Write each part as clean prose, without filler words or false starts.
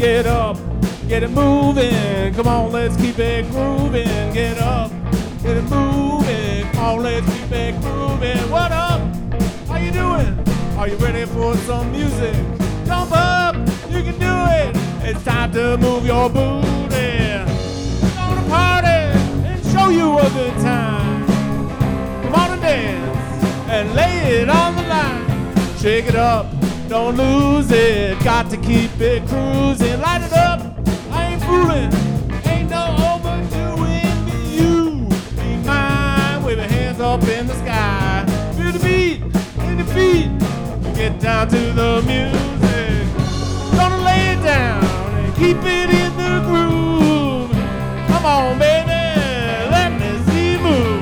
Get up, get it moving. Come on, let's keep it grooving. Get up, get it moving. Come on, let's keep it grooving. What up? How you doing? Are you ready for some music? Jump up, you can do it. It's time to move your booty. Gonna party and show you a good time. Come on and dance and lay it on the line. Shake it up, don't lose it. Got to keep it cruising. Light it up, I ain't fooling. Ain't no overdoing. Be you, be mine. Wave your hands up in the sky. Feel the beat in the feet. Get down to the music. Gonna lay it down and keep it in the groove. Come on, baby, let me see you move.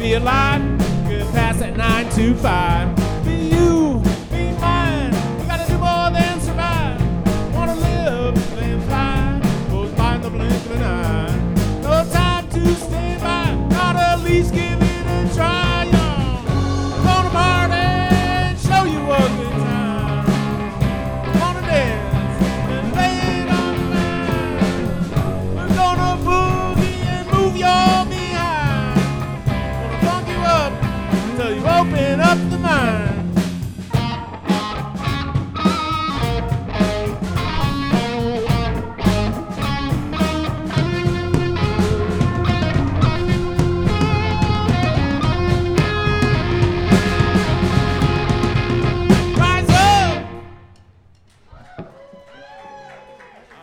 be alive. Good past that 9 to 5.